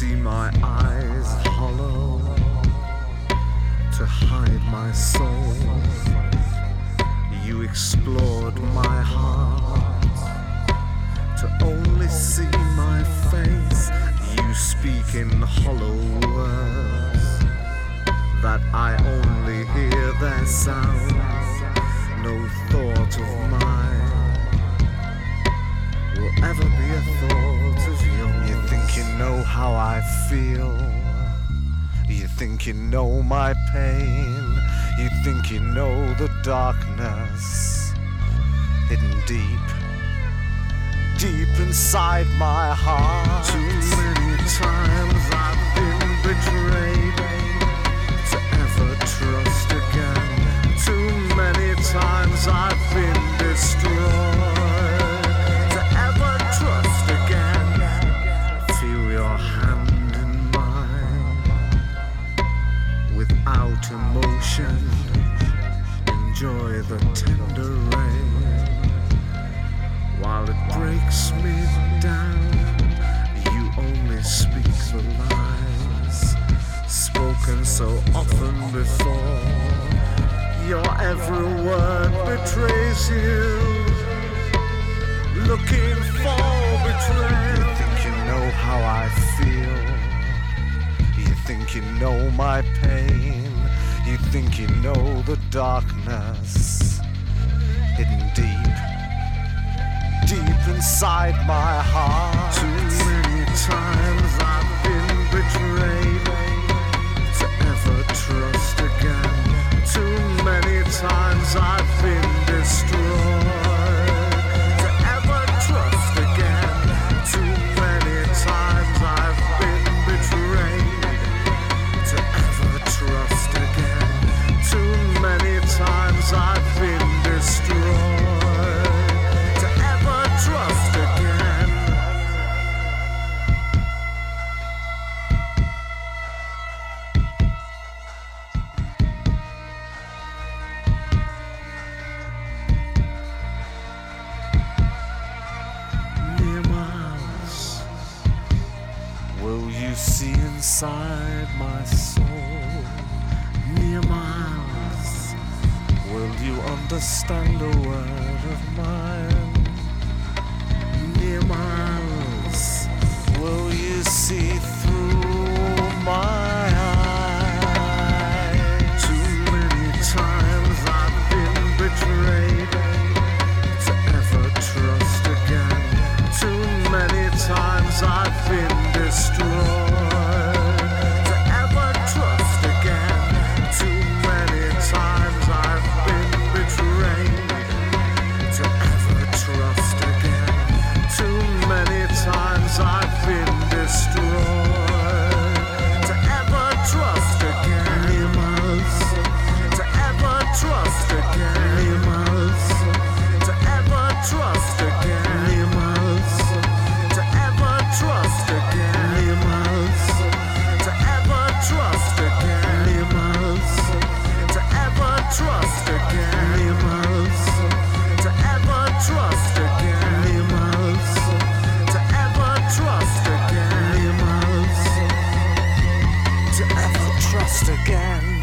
see my eyes hollow to hide my soul. You explored my heart to only see my face. You speak in hollow words that I only hear their sound. No thought of mine will ever be a thought of yours. You think you know how I feel. You think you know my pain. You think you know the darkness hidden deep, deep inside my heart. Too many times I've been betrayed to ever trust again. Too many times I've been destroyed to ever trust again. Feel your hand in mine without emotion. Enjoy the tender rain while it breaks me down. You only speak the lies spoken so often before. Your every word betrays you, looking for betrayal. You think you know how I feel. You think you know my pain. You think you know the darkness hidden deep, deep inside my heart. Too many times I've been betrayed to ever trust again. Too many times I've been destroyed to ever trust again. Too many times I've been betrayed to ever trust again. Too many times I've been destroyed to ever trust again. Near miles, will you see inside my soul? Near miles, will you understand a word of mine? Near miles, will you see through my eyes? Too many times I've been betrayed to ever trust again. Too many times I've been destroyed to ever trust again. Too many times I've been betrayed to ever trust again. Too many times I've been destroyed to ever trust again. To ever trust again. To ever trust again. To ever trust again. To ever trust again. To ever trust again. To ever trust again. To ever trust again. To ever trust again.